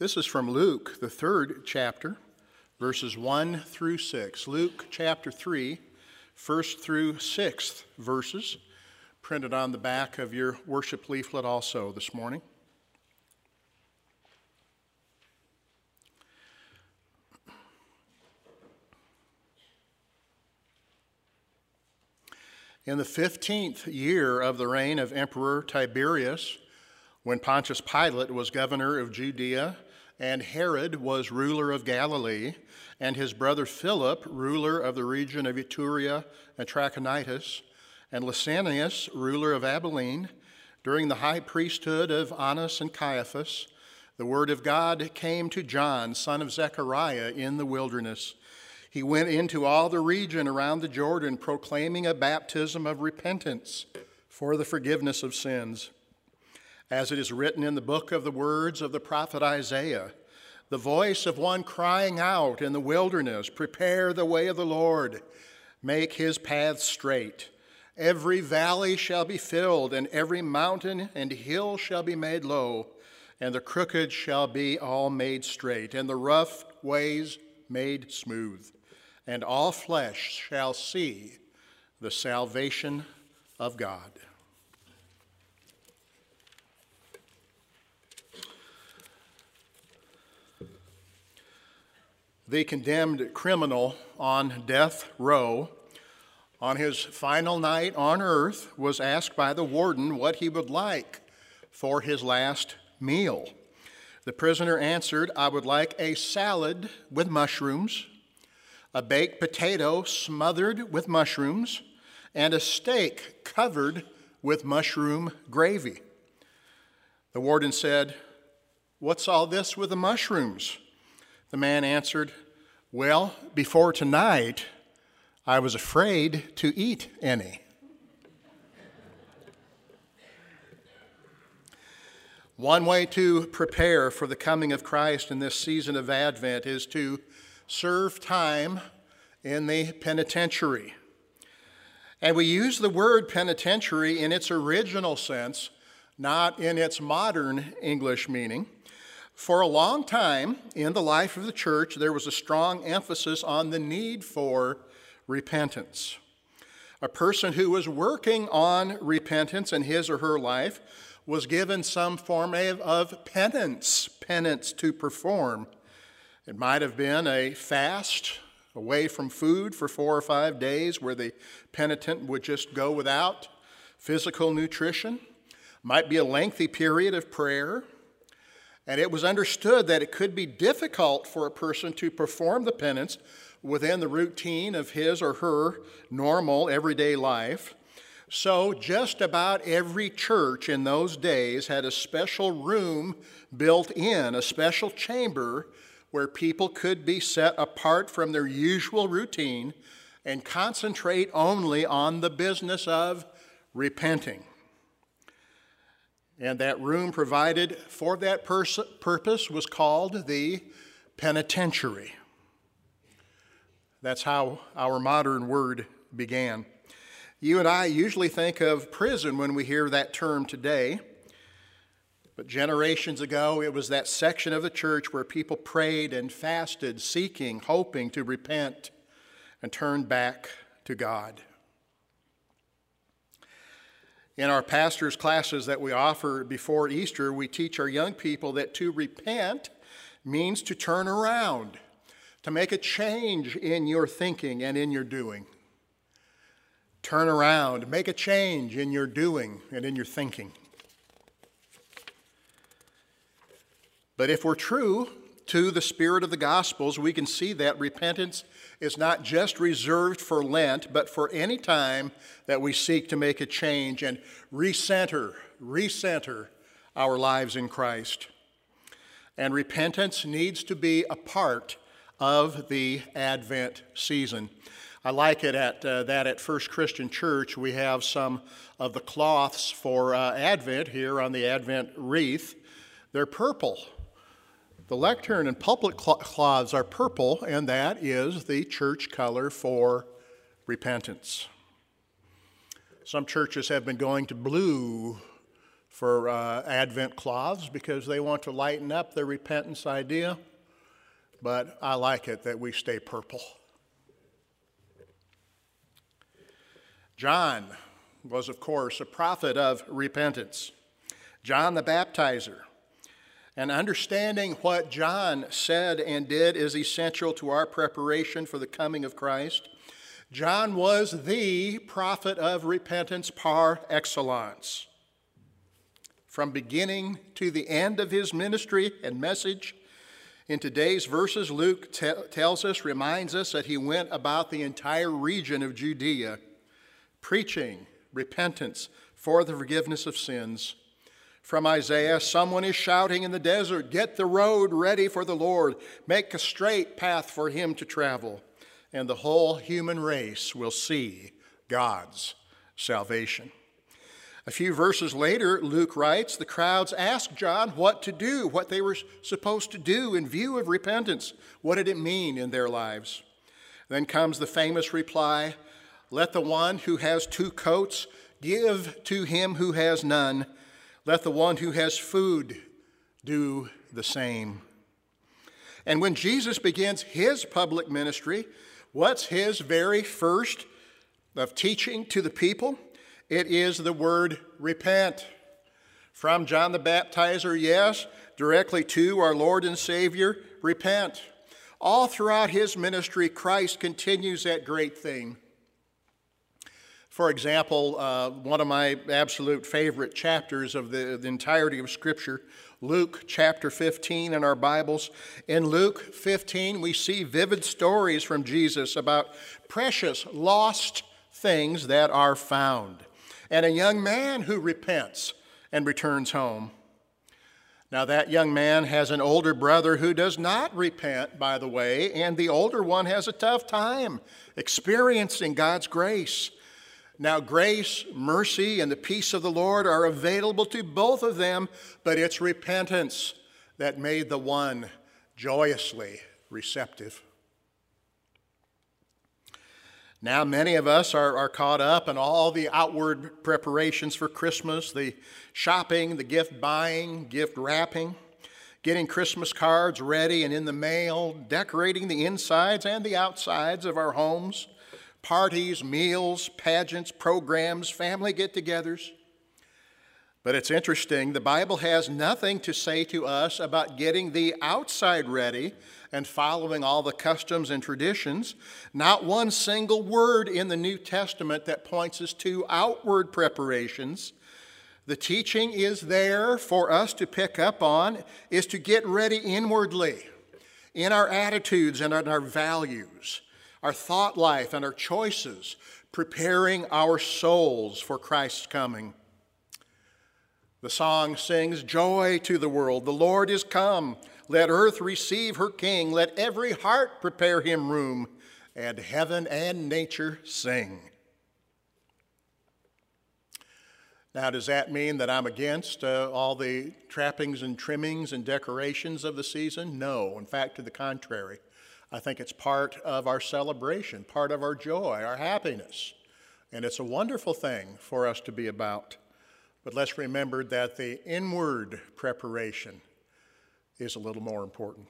This is from Luke, the 3rd chapter, verses 1 through 6. Luke chapter 3, 1st through 6th verses, printed on the back of your worship leaflet also this morning. In the 15th year of the reign of Emperor Tiberius, when Pontius Pilate was governor of Judea, and Herod was ruler of Galilee, and his brother Philip, ruler of the region of Iturea and Trachonitis, and Lysanias, ruler of Abilene, during the high priesthood of Annas and Caiaphas, the word of God came to John, son of Zechariah, in the wilderness. He went into all the region around the Jordan, proclaiming a baptism of repentance for the forgiveness of sins. As it is written in the book of the words of the prophet Isaiah, the voice of one crying out in the wilderness, "Prepare the way of the Lord, make his paths straight. Every valley shall be filled, and every mountain and hill shall be made low, and the crooked shall be all made straight, and the rough ways made smooth. And all flesh shall see the salvation of God." The condemned criminal on death row, on his final night on earth, was asked by the warden what he would like for his last meal. The prisoner answered, "I would like a salad with mushrooms, a baked potato smothered with mushrooms, and a steak covered with mushroom gravy." The warden said, "What's all this with the mushrooms?" The man answered, "Well, before tonight, I was afraid to eat any." One way to prepare for the coming of Christ in this season of Advent is to serve time in the penitentiary. And we use the word penitentiary in its original sense, not in its modern English meaning. For a long time in the life of the church, there was a strong emphasis on the need for repentance. A person who was working on repentance in his or her life was given some form of penance to perform. It might have been a fast away from food for 4 or 5 days where the penitent would just go without physical nutrition. Might be a lengthy period of prayer. And it was understood that it could be difficult for a person to perform the penance within the routine of his or her normal everyday life. So just about every church in those days had a special room built in, a special chamber where people could be set apart from their usual routine and concentrate only on the business of repenting. And that room provided for that purpose was called the penitentiary. That's how our modern word began. You and I usually think of prison when we hear that term today. But generations ago, it was that section of the church where people prayed and fasted, seeking, hoping to repent and turn back to God. In our pastors' classes that we offer before Easter, we teach our young people that to repent means to turn around, to make a change in your thinking and in your doing. Turn around, make a change in your doing and in your thinking. But if we're true to the spirit of the Gospels, we can see that repentance is not just reserved for Lent, but for any time that we seek to make a change and recenter our lives in Christ. And repentance needs to be a part of the Advent season. I like it at First Christian Church. We have some of the cloths for Advent here on the Advent wreath. They're purple. The lectern and pulpit cloths are purple, and that is the church color for repentance. Some churches have been going to blue for Advent cloths because they want to lighten up the repentance idea, but I like it that we stay purple. John was, of course, a prophet of repentance. John the Baptizer. And understanding what John said and did is essential to our preparation for the coming of Christ. John was the prophet of repentance par excellence. From beginning to the end of his ministry and message, in today's verses, Luke reminds us that he went about the entire region of Judea, preaching repentance for the forgiveness of sins. From Isaiah, someone is shouting in the desert, "Get the road ready for the Lord. Make a straight path for him to travel." And the whole human race will see God's salvation. A few verses later, Luke writes, the crowds asked John what to do, what they were supposed to do in view of repentance. What did it mean in their lives? Then comes the famous reply, "Let the one who has 2 coats give to him who has none. Let the one who has food do the same." And when Jesus begins his public ministry, what's his very first of teaching to the people? It is the word repent. From John the Baptizer, yes, directly to our Lord and Savior, repent. All throughout his ministry, Christ continues that great theme. For example, one of my absolute favorite chapters of the entirety of Scripture, Luke chapter 15 in our Bibles. In Luke 15, we see vivid stories from Jesus about precious lost things that are found, and a young man who repents and returns home. Now, that young man has an older brother who does not repent, by the way, and the older one has a tough time experiencing God's grace. Now, grace, mercy, and the peace of the Lord are available to both of them, but it's repentance that made the one joyously receptive. Now, many of us are caught up in all the outward preparations for Christmas, the shopping, the gift buying, gift wrapping, getting Christmas cards ready and in the mail, decorating the insides and the outsides of our homes, parties, meals, pageants, programs, family get-togethers. But it's interesting, the Bible has nothing to say to us about getting the outside ready and following all the customs and traditions. Not one single word in the New Testament that points us to outward preparations. The teaching is there for us to pick up on, is to get ready inwardly in our attitudes and in our values, our thought life and our choices, preparing our souls for Christ's coming. The song sings, "Joy to the world, the Lord is come. Let earth receive her King. Let every heart prepare him room, and heaven and nature sing." Now, does that mean that I'm against all the trappings and trimmings and decorations of the season? No, in fact, to the contrary. I think it's part of our celebration, part of our joy, our happiness. And it's a wonderful thing for us to be about. But let's remember that the inward preparation is a little more important.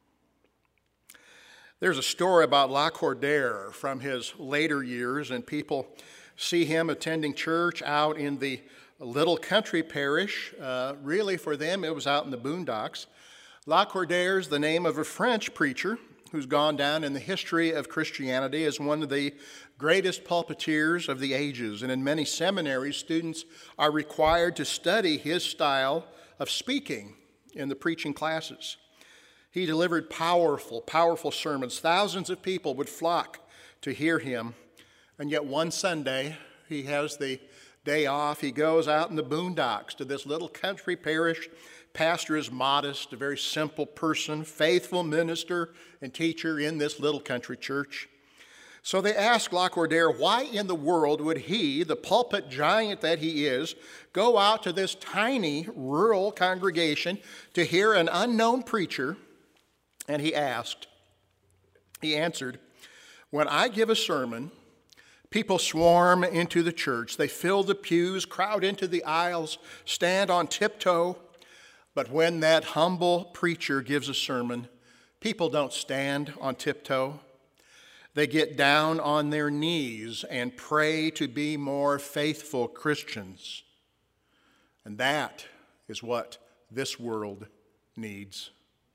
There's a story about Lacordaire from his later years, and people see him attending church out in the little country parish. Really, for them, it was out in the boondocks. Lacordaire is the name of a French preacher who's gone down in the history of Christianity as one of the greatest pulpiteers of the ages. And in many seminaries, students are required to study his style of speaking in the preaching classes. He delivered powerful, powerful sermons. Thousands of people would flock to hear him. And yet one Sunday, he has the day off. He goes out in the boondocks to this little country parish. Pastor is modest, a very simple person, faithful minister and teacher in this little country church. So they asked Lacordaire, why in the world would he, the pulpit giant that he is, go out to this tiny rural congregation to hear an unknown preacher? And he answered, "When I give a sermon, People swarm into the church. They fill the pews, crowd into the aisles, stand on tiptoe. But when that humble preacher gives a sermon, people don't stand on tiptoe. They get down on their knees and pray to be more faithful Christians. And that is what this world needs.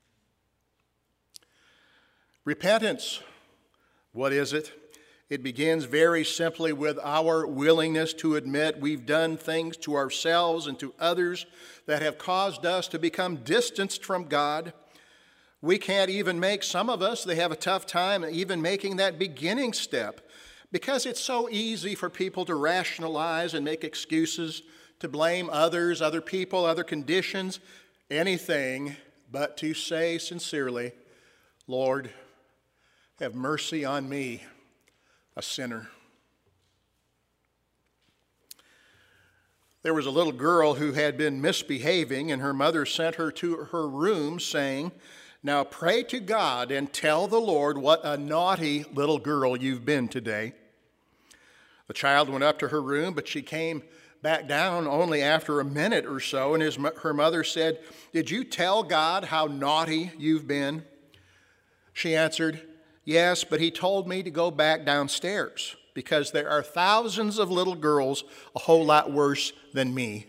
Repentance, what is it? It begins very simply with our willingness to admit we've done things to ourselves and to others that have caused us to become distanced from God. We can't even make, some of us, they have a tough time even making that beginning step because it's so easy for people to rationalize and make excuses, to blame others, other people, other conditions, anything but to say sincerely, Lord, have mercy on me, a sinner. There was a little girl who had been misbehaving, and her mother sent her to her room saying, now pray to God and tell the Lord what a naughty little girl you've been today. The child went up to her room, but she came back down only after a minute or so, and her mother said, did you tell God how naughty you've been? She answered, yes, but he told me to go back downstairs because there are thousands of little girls a whole lot worse than me.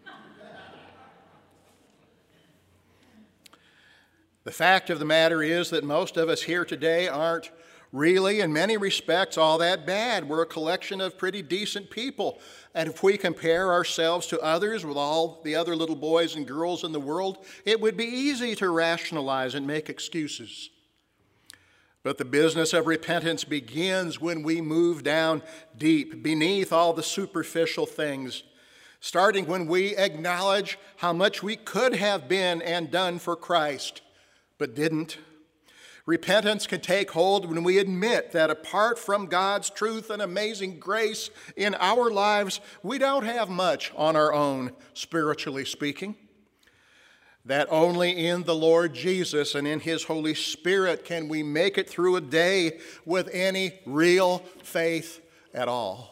The fact of the matter is that most of us here today aren't really, in many respects, all that bad. We're a collection of pretty decent people. And if we compare ourselves to others with all the other little boys and girls in the world, it would be easy to rationalize and make excuses. But the business of repentance begins when we move down deep beneath all the superficial things, starting when we acknowledge how much we could have been and done for Christ, but didn't. Repentance can take hold when we admit that apart from God's truth and amazing grace in our lives, we don't have much on our own, spiritually speaking. That only in the Lord Jesus and in His Holy Spirit can we make it through a day with any real faith at all.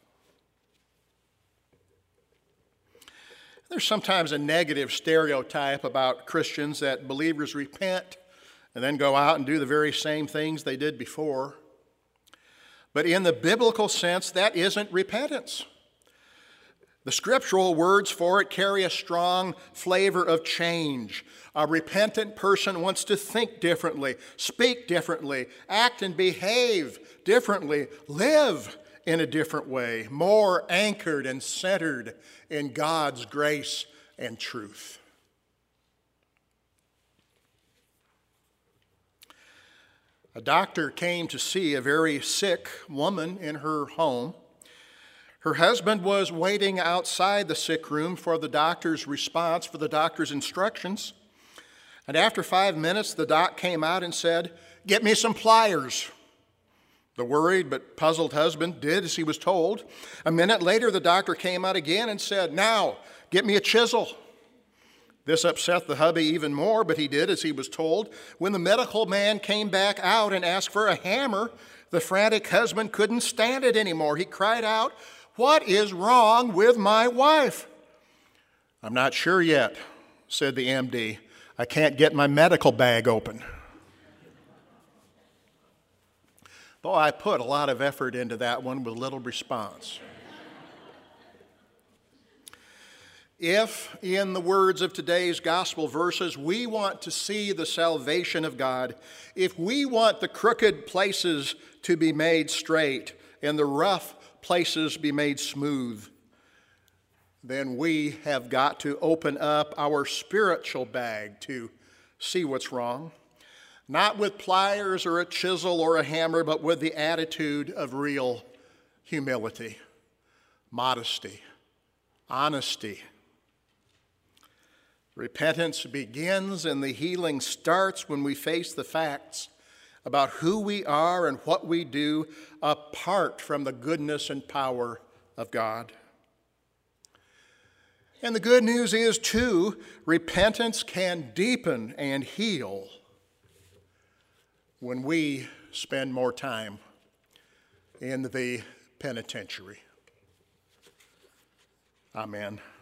There's sometimes a negative stereotype about Christians that believers repent and then go out and do the very same things they did before. But in the biblical sense, that isn't repentance. The scriptural words for it carry a strong flavor of change. A repentant person wants to think differently, speak differently, act and behave differently, live in a different way, more anchored and centered in God's grace and truth. A doctor came to see a very sick woman in her home. Her husband was waiting outside the sick room for the doctor's response, for the doctor's instructions. And after 5 minutes, the doc came out and said, "Get me some pliers." The worried but puzzled husband did as he was told. A minute later, the doctor came out again and said, "Now, get me a chisel." This upset the hubby even more, but he did as he was told. When the medical man came back out and asked for a hammer, the frantic husband couldn't stand it anymore. He cried out, "What is wrong with my wife?" "I'm not sure yet," said the MD. "I can't get my medical bag open." Boy, I put a lot of effort into that one with little response. If, in the words of today's gospel verses, we want to see the salvation of God, if we want the crooked places to be made straight and the rough places be made smooth, then we have got to open up our spiritual bag to see what's wrong. Not with pliers or a chisel or a hammer, but with the attitude of real humility, modesty, honesty. Repentance begins and the healing starts when we face the facts about who we are and what we do apart from the goodness and power of God. And the good news is, too, repentance can deepen and heal when we spend more time in the penitentiary. Amen.